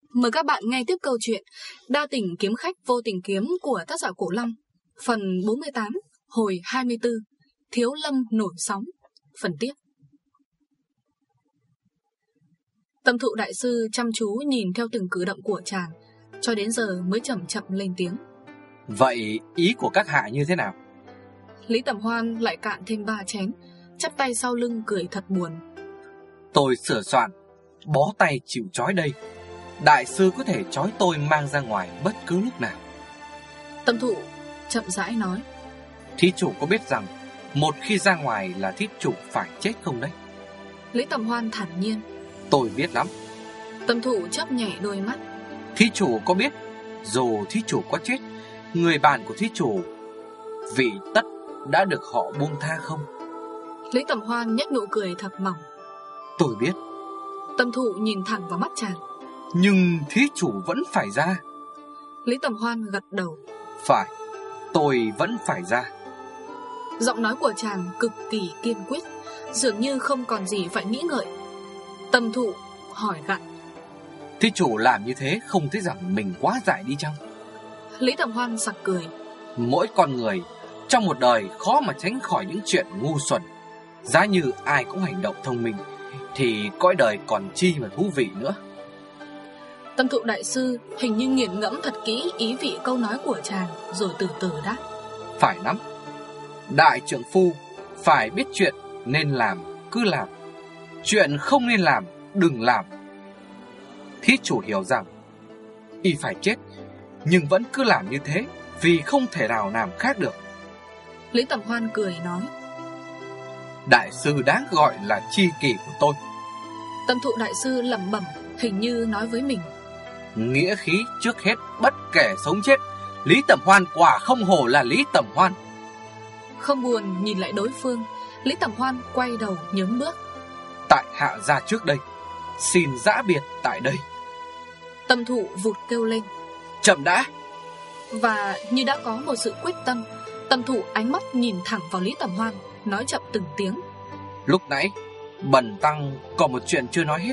Mời các bạn nghe tiếp câu chuyện Đa tình kiếm khách vô tình kiếm của tác giả Cổ Long, phần 48, hồi 24, Thiếu Lâm nổi sóng, phần tiếp. Tâm Thụ đại sư chăm chú nhìn theo từng cử động của chàng, cho đến giờ mới chậm chậm lên tiếng. Vậy ý của các hạ như thế nào? Lý Tầm Hoan lại cạn thêm 3 chén, chắp tay sau lưng cười thật buồn. Tôi sửa soạn, bó tay chịu trói đây. Đại sư có thể trói tôi mang ra ngoài bất cứ lúc nào. Tâm Thụ chậm rãi nói. Thí chủ có biết rằng một khi ra ngoài là thí chủ phải chết không đấy? Lý Tầm Hoan thản nhiên. Tôi biết lắm. Tâm Thụ chớp nhẹ đôi mắt. Thí chủ có biết dù thí chủ có chết, người bạn của thí chủ vị tất đã được họ buông tha không? Lý Tầm Hoan nhếch nụ cười thật mỏng. Tôi biết. Tâm Thụ nhìn thẳng vào mắt chàng. Nhưng thí chủ vẫn phải ra. Lý Tầm Hoan gật đầu. Phải, tôi vẫn phải ra. Giọng nói của chàng cực kỳ kiên quyết, dường như không còn gì phải nghĩ ngợi. Tâm Thụ hỏi gặn. Thí chủ làm như thế không thấy rằng mình quá dại đi chăng? Lý Tầm Hoan sặc cười. Mỗi con người trong một đời khó mà tránh khỏi những chuyện ngu xuẩn. Giá như ai cũng hành động thông minh thì cõi đời còn chi mà thú vị nữa. Tâm Thụ đại sư hình như nghiền ngẫm thật kỹ ý vị câu nói của chàng, rồi từ từ đáp. Phải lắm. Đại trượng phu phải biết chuyện nên làm cứ làm, chuyện không nên làm đừng làm. Thí chủ hiểu rằng y phải chết, nhưng vẫn cứ làm như thế vì không thể nào làm khác được. Lý Tầm Hoan cười nói. Đại sư đáng gọi là tri kỷ của tôi. Tâm Thụ đại sư lẩm bẩm, hình như nói với mình. Nghĩa khí trước hết bất kể sống chết. Lý Tầm Hoan quả không hổ là Lý Tầm Hoan. Không buồn nhìn lại đối phương, Lý Tầm Hoan quay đầu nhướng bước. Tại hạ ra trước đây, xin giã biệt tại đây. Tâm Thụ vụt kêu lên. Chậm đã. Và như đã có một sự quyết tâm, Tâm Thụ ánh mắt nhìn thẳng vào Lý Tầm Hoan, nói chậm từng tiếng. Lúc nãy bần tăng còn một chuyện chưa nói hết.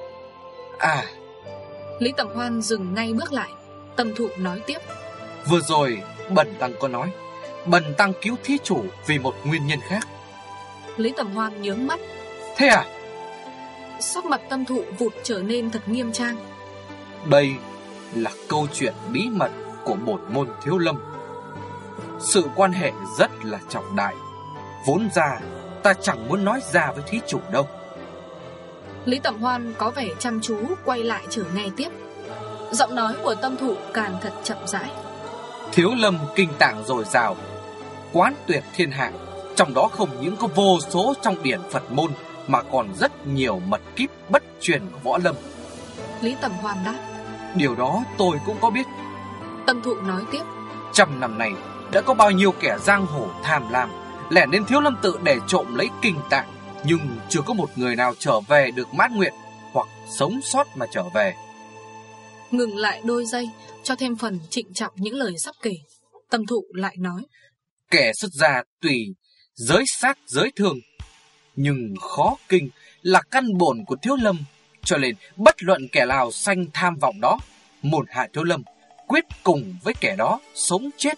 Lý Tầm Hoan dừng ngay bước lại. Tâm Thụ nói tiếp. Vừa rồi bần tăng có nói bần tăng cứu thí chủ vì một nguyên nhân khác. Lý Tầm Hoan nhướng mắt. Thế à? Sắc mặt Tâm Thụ vụt trở nên thật nghiêm trang. Đây là câu chuyện bí mật của bổn môn Thiếu Lâm. Sự quan hệ rất là trọng đại. Vốn ra ta chẳng muốn nói ra với thí chủ đâu. Lý Tầm Hoan có vẻ chăm chú quay lại trở nghe tiếp. Giọng nói của Tâm Thụ càng thật chậm rãi. Thiếu Lâm kinh tạng dồi dào, quán tuyệt thiên hạ. Trong đó không những có vô số trong điển Phật môn, mà còn rất nhiều mật kíp bất truyền của võ lâm. Lý Tầm Hoan đáp. Điều đó tôi cũng có biết. Tâm Thụ nói tiếp. 100 năm nay đã có bao nhiêu kẻ giang hồ tham lam lẻn đến Thiếu Lâm tự để trộm lấy kinh tạng, nhưng chưa có một người nào trở về được mãn nguyện, hoặc sống sót mà trở về. Ngừng lại đôi giây, cho thêm phần trịnh trọng những lời sắp kể, Tâm Thụ lại nói. Kẻ xuất gia tùy giới sát giới thường, nhưng khó kinh là căn bổn của Thiếu Lâm. Cho nên bất luận kẻ nào sanh tham vọng đó, môn hạ Thiếu Lâm quyết cùng với kẻ đó sống chết.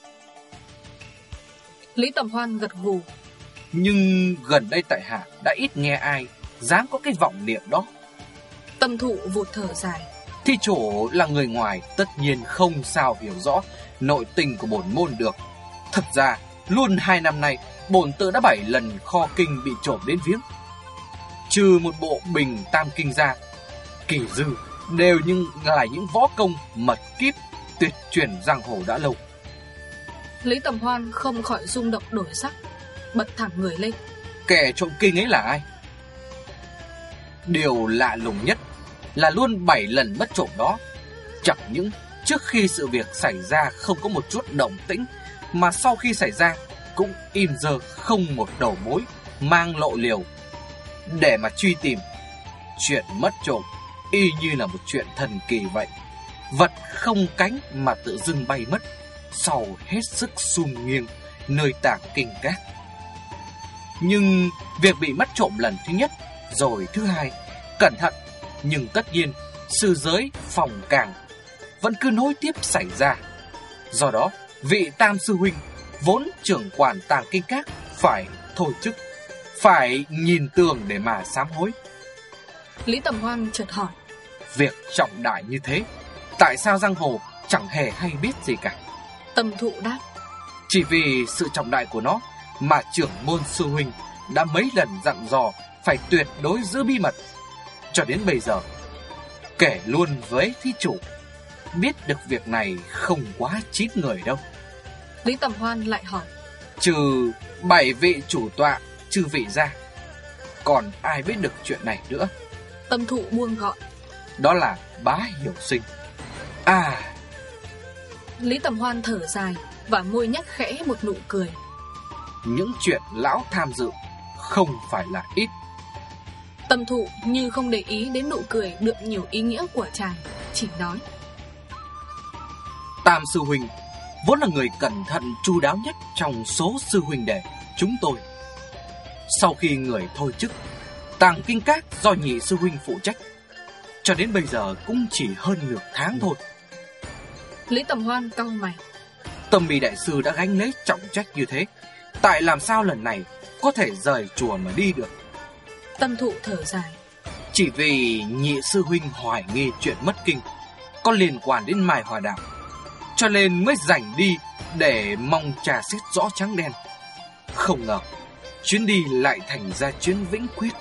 Lý Tầm Hoan gật gù. Nhưng gần đây tại hạ đã ít nghe ai dám có cái vọng niệm đó. Tâm Thụ vụt thở dài. Thí chủ là người ngoài, tất nhiên không sao hiểu rõ nội tình của bổn môn được. Thật ra luôn 2 năm nay bổn tự đã 7 lần kho kinh bị trộm đến viếng. Trừ một bộ Bình Tam Kinh ra, kỳ dư đều là những võ công mật kíp tuyệt truyền giang hồ đã lâu. Lý Tầm Hoan không khỏi rung động đổi sắc, bật thẳng người lên. Kẻ trộm kinh ấy là ai? Điều lạ lùng nhất là luôn 7 lần mất trộm đó, chẳng những trước khi sự việc xảy ra không có một chút động tĩnh, mà sau khi xảy ra cũng im giờ không một đầu mối mang lộ liều. Để mà truy tìm, chuyện mất trộm y như là một chuyện thần kỳ vậy. Vật không cánh mà tự dưng bay mất, sau hết sức sum nghiêng nơi tàng kinh các. Nhưng việc bị mất trộm lần thứ nhất rồi thứ hai, cẩn thận, nhưng tất nhiên sư giới phòng càng vẫn cứ nối tiếp xảy ra. Do đó, vị Tam sư huynh vốn trưởng quản Tàng Kinh Các phải thôi chức, phải nhìn tường để mà sám hối. Lý Tầm Hoan chợt hỏi: Việc trọng đại như thế, tại sao giang hồ chẳng hề hay biết gì cả? Tâm Thụ đáp: Chỉ vì sự trọng đại của nó mà trưởng môn sư huynh đã mấy lần dặn dò phải tuyệt đối giữ bí mật. Cho đến bây giờ, kể luôn với thí chủ, biết được việc này không quá 9 người đâu. Lý Tầm Hoan lại hỏi: Trừ 7 vị chủ tọa chư vị ra, còn ai biết được chuyện này nữa? Tâm Thụ buông gọi: Đó là Bá Hiểu Sinh. Lý Tầm Hoan thở dài và môi nhếch khẽ một nụ cười. Những chuyện lão tham dự không phải là ít. Tâm Thụ như không để ý đến nụ cười đượm nhiều ý nghĩa của chàng, chỉ nói: Tam sư huynh vốn là người cẩn thận chu đáo nhất trong số sư huynh đệ chúng tôi. Sau khi người thôi chức, Tàng Kinh Các do nhị sư huynh phụ trách, cho đến bây giờ cũng chỉ hơn nửa tháng thôi. Lý Tầm Hoan cau mày: Tâm Mi đại sư đã gánh lấy trọng trách như thế, tại làm sao lần này có thể rời chùa mà đi được? Tâm Thụ thở dài: Chỉ vì nhị sư huynh hoài nghi chuyện mất kinh có liên quan đến Mai Hòa Đạo, cho nên mới rảnh đi để mong trà xét rõ trắng đen. Không ngờ chuyến đi lại thành ra chuyến vĩnh quyết.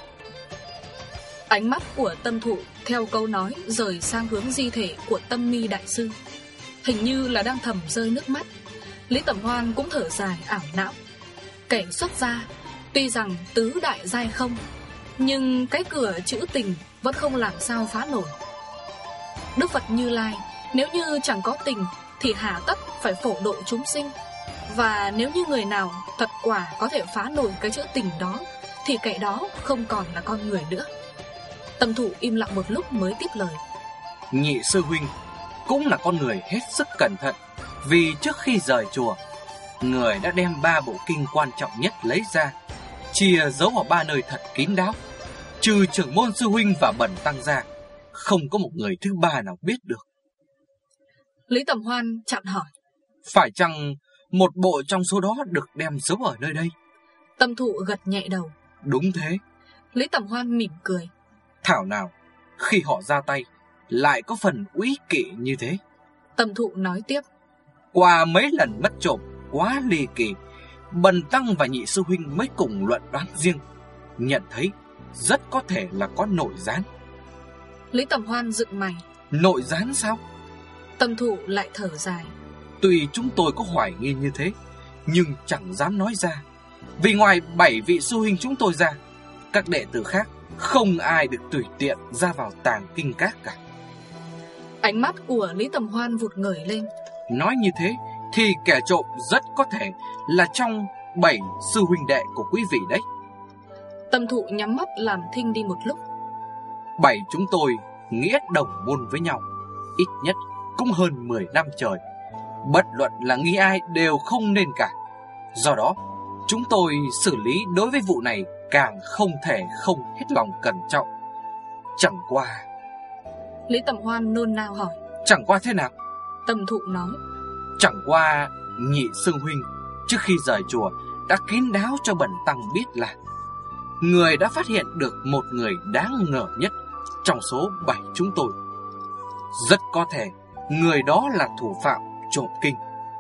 Ánh mắt của Tâm Thụ theo câu nói rời sang hướng di thể của Tâm Mi đại sư, hình như là đang thầm rơi nước mắt. Lý Tầm Hoan cũng thở dài ảo não. Kẻ xuất gia tuy rằng tứ đại giai không, nhưng cái cửa chữ tình vẫn không làm sao phá nổi. Đức Phật Như Lai nếu như chẳng có tình thì hà tất phải phổ độ chúng sinh. Và nếu như người nào thật quả có thể phá nổi cái chữ tình đó, thì kẻ đó không còn là con người nữa. Tâm Thụ im lặng một lúc mới tiếp lời: Nhị sư huynh cũng là con người hết sức cẩn thận, vì trước khi rời chùa, người đã đem 3 bộ kinh quan trọng nhất lấy ra, chia giấu ở 3 nơi thật kín đáo. Trừ trưởng môn sư huynh và Bần tăng ra, không có một người thứ ba nào biết được. Lý Tầm Hoan chặn hỏi: Phải chăng một bộ trong số đó được đem giấu ở nơi đây? Tâm Thụ gật nhẹ đầu: Đúng thế. Lý Tầm Hoan mỉm cười: Thảo nào khi họ ra tay lại có phần úy kỵ như thế. Tâm Thụ nói tiếp: Qua mấy lần mất trộm quá ly kỳ, Bần tăng và nhị sư huynh mới cùng luận đoán riêng, nhận thấy rất có thể là có nội gián. Lý Tầm Hoan dựng mày: Nội gián sao? Tâm Thụ lại thở dài: Tuy chúng tôi có hoài nghi như thế, nhưng chẳng dám nói ra, vì ngoài 7 vị sư huynh chúng tôi ra, các đệ tử khác không ai được tùy tiện ra vào Tàng Kinh Các cả. Ánh mắt của Lý Tầm Hoan vụt ngời lên. Nói như thế thì kẻ trộm rất có thể là trong 7 sư huynh đệ của quý vị đấy. Tâm Thụ nhắm mắt làm thinh đi một lúc. 7 chúng tôi nghĩa đồng môn với nhau, ít nhất cũng hơn 10 năm trời. Bất luận là nghi ai đều không nên cả. Do đó, chúng tôi xử lý đối với vụ này càng không thể không hết lòng cẩn trọng. Chẳng qua... Lý Tầm Hoan nôn nao hỏi: Chẳng qua thế nào? Tâm Thụ nói: Chẳng qua nhị sư huynh trước khi rời chùa đã kín đáo cho Bần tăng biết là người đã phát hiện được một người đáng ngờ nhất trong số 7 chúng tôi. Rất có thể người đó là thủ phạm trộm kinh.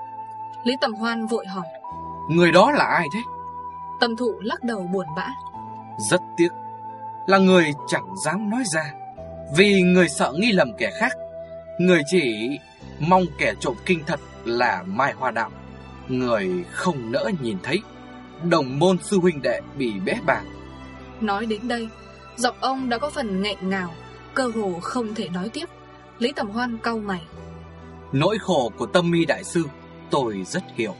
Lý Tầm Hoan vội hỏi: Người đó là ai thế? Tâm Thụ lắc đầu buồn bã: Rất tiếc là người chẳng dám nói ra, vì người sợ nghi lầm kẻ khác. Người chỉ mong kẻ trộm kinh thật là Mai Hoa Đạo. Người không nỡ nhìn thấy đồng môn sư huynh đệ bị bẽ bàng. Nói đến đây, giọng ông đã có phần nghẹn ngào, cơ hồ không thể nói tiếp. Lý Tầm Hoan cau mày: Nỗi khổ của Tâm Mi đại sư tôi rất hiểu.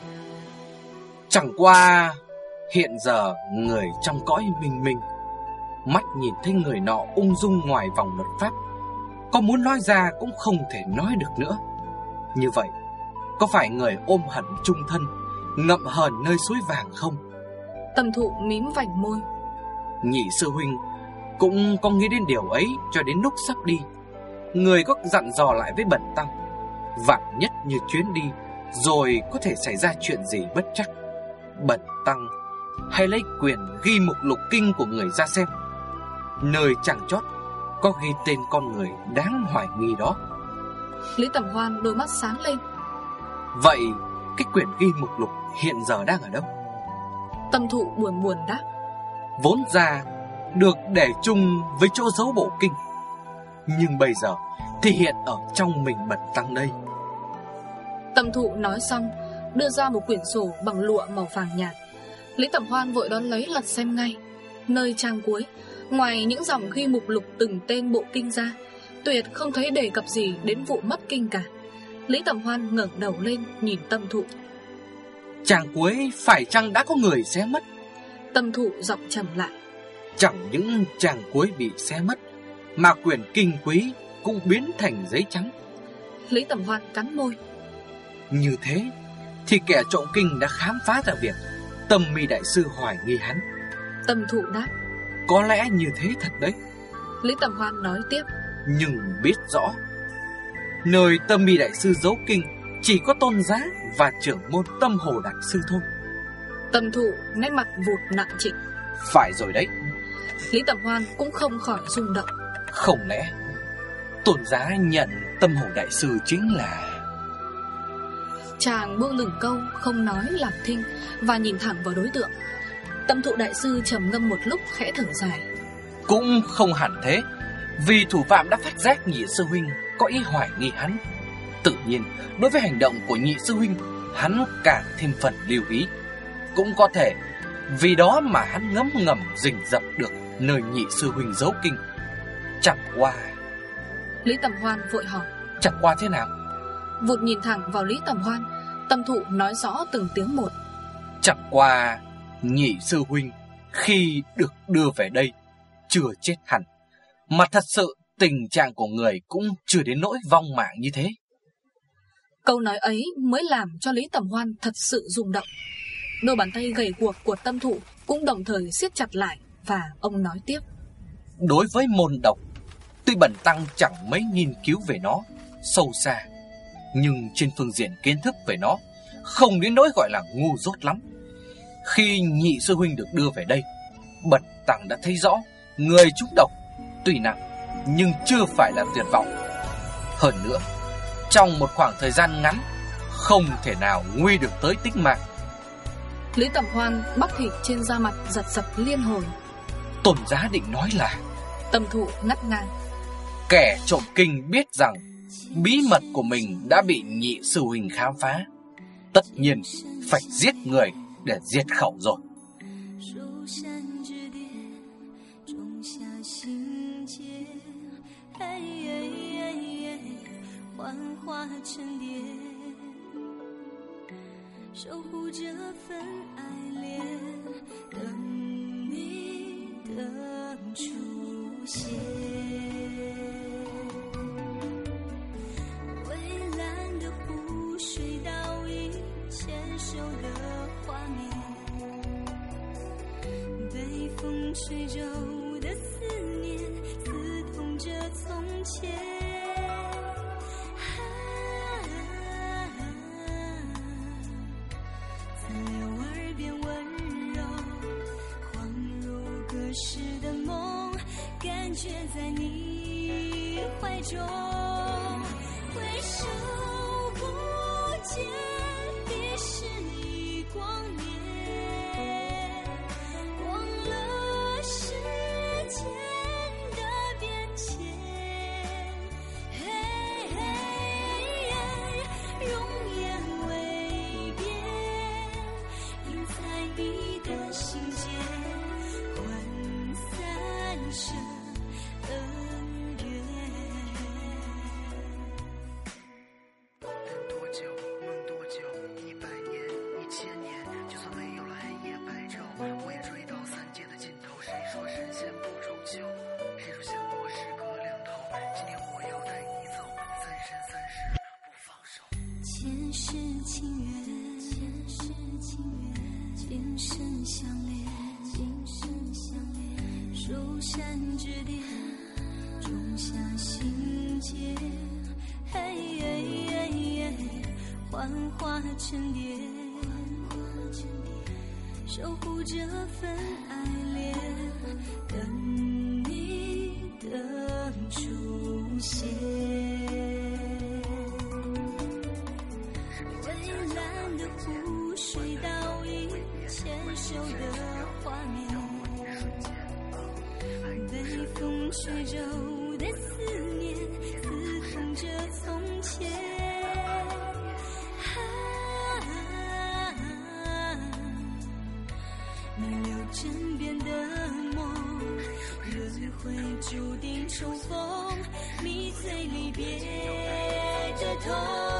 Chẳng qua hiện giờ người trong cõi minh minh, mắt nhìn thấy người nọ ung dung ngoài vòng luật pháp, có muốn nói ra cũng không thể nói được nữa. Như vậy, có phải người ôm hận chung thân, ngậm hờn nơi suối vàng không? Tâm Thụ mím vành môi: Nhị sư huynh cũng có nghĩ đến điều ấy cho đến lúc sắp đi. người có dặn dò lại với Bần tăng, vạn nhất như chuyến đi rồi có thể xảy ra chuyện gì bất trắc. Bần tăng hãy lấy quyển ghi mục lục kinh của người ra xem. Nơi chàng chót có ghi tên con người đáng hoài nghi đó. Lý Tẩm Hoan đôi mắt sáng lên. Vậy cái quyển ghi mục lục hiện giờ đang ở đâu? Tâm Thụ buồn buồn đáp. Vốn ra được để chung với chỗ giấu bộ kinh, nhưng bây giờ thì hiện ở trong mình Bần tăng đây. Tâm Thụ nói xong đưa ra một quyển sổ bằng lụa màu vàng nhạt. Lý Tẩm Hoan vội đón lấy lật xem ngay. Nơi trang cuối, ngoài những dòng ghi mục lục từng tên bộ kinh ra, tuyệt không thấy đề cập gì đến vụ mất kinh cả. Lý Tẩm Hoan ngẩng đầu lên nhìn Tâm Thụ. Trang cuối phải chăng đã có người xé mất? Tâm Thụ giọng trầm lại. Chẳng những trang cuối bị xé mất, mà quyển kinh quý cũng biến thành giấy trắng. Lý Tẩm Hoan cắn môi. Như thế thì kẻ trộm kinh đã khám phá ra việc Tâm Mi đại sư hoài nghi hắn. Tâm Thụ đáp. Có lẽ như thế thật đấy. Lý Tẩm Hoan nói tiếp. Nhưng biết rõ nơi Tâm Mi đại sư giấu kinh chỉ có Tôn Giá và trưởng môn Tâm Hồ đại sư thôi. Tâm Thụ nét mặt vụt nặng trịch. Phải rồi đấy. Lý Tẩm Hoan cũng không khỏi rung động. Không lẽ Tôn Giá nhận Tâm Hồ đại sư chính là... Chàng buông lửng câu không nói làm thinh và nhìn thẳng vào đối tượng. Tâm Thụ đại sư trầm ngâm một lúc khẽ thở dài. Cũng không hẳn thế, vì thủ phạm đã phát giác nhị sư huynh có ý hoài nghi hắn. Tự nhiên đối với hành động của nhị sư huynh, hắn càng thêm phần lưu ý. Cũng có thể vì đó mà hắn ngấm ngầm rình rập được nơi nhị sư huynh giấu kinh. Chẳng qua... Lý Tẩm Hoan vội hỏi. Chẳng qua thế nào? Vụt nhìn thẳng vào Lý Tẩm Hoan, Tâm Thụ nói rõ từng tiếng một. Chẳng qua nhị sư huynh khi được đưa về đây chưa chết hẳn, mà thật sự tình trạng của người cũng chưa đến nỗi vong mạng như thế. Câu nói ấy mới làm cho Lý Tẩm Hoan thật sự rung động. Đôi bàn tay gầy guộc của Tâm Thụ cũng đồng thời siết chặt lại. Và ông nói tiếp. Đối với môn độc, tuy Bần tăng chẳng mấy nghiên cứu về nó sâu xa, nhưng trên phương diện kiến thức về nó không đến nỗi gọi là ngu dốt lắm. Khi nhị sư huynh được đưa về đây, Bần tăng đã thấy rõ người trúng độc tuy nặng nhưng chưa phải là tuyệt vọng. Hơn nữa, trong một khoảng thời gian ngắn không thể nào nguy được tới tính mạng. Lý Tẩm Hoan bắp thịt trên da mặt giật giật liên hồi. Tôn Giá định nói là... Tâm Thụ ngắt ngang. Kẻ trộm kinh biết rằng bí mật của mình đã bị nhị sư huynh khám phá, tất nhiên phải giết người để diệt khẩu rồi. 水皱的思念刺痛着从前，残留耳边温柔，恍如隔世的梦，感觉在你怀中，回首不见彼时已光年，忘了时间的变迁，容颜未变，映在你的心间，涣散生恩怨。 多久梦多久，100年1000年，就算没有了黑夜白昼，我也追到三界的尽头。谁说神仙不愁求？谁说降落是个两头？今天我要带你走，三生三世不放手。 前世情缘，前世情缘，今生相恋，今生相恋。蜀山之巅， 种下心结，幻化成蝶，守护这份爱恋，等你的出现。蔚蓝的湖水倒映牵手的画面，被风吹皱的思念，刺痛着从前。逆流枕边的梦，轮回注定重逢，迷醉离别的痛。